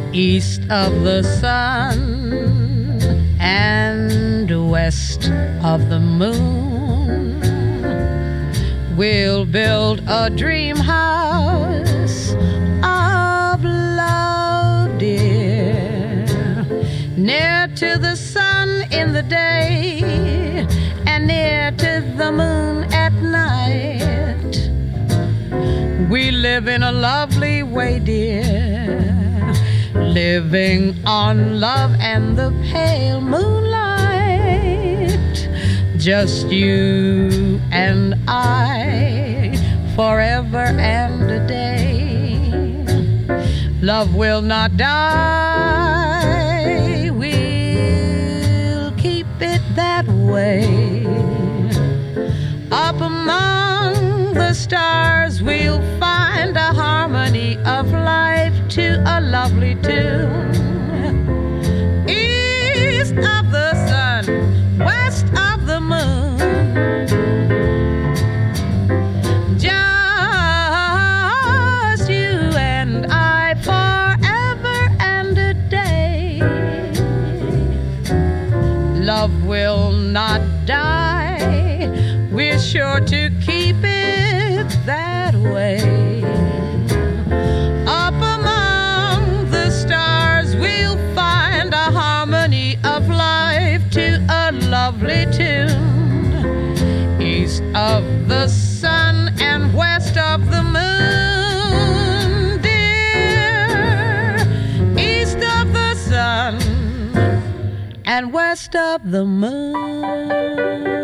east of the sun and west of the moon. We'll build a dream house of love, dear, near to the sun in the day and near to the moon at night. We live in a lovely way, dear, living on love and the pale moonlight. Just you and I, forever and a day. Love will not die, we'll keep it that way. Up among the stars we'll find a harmony of life to a lovely tune. East of the sun, west of the moon, just you and I, forever and a day. Love will not die, we're sure to keep it that way. Up among the stars we'll find a harmony of life to a lovely tune. East of the sun and west of the moon, dear. East of the sun and west of the moon.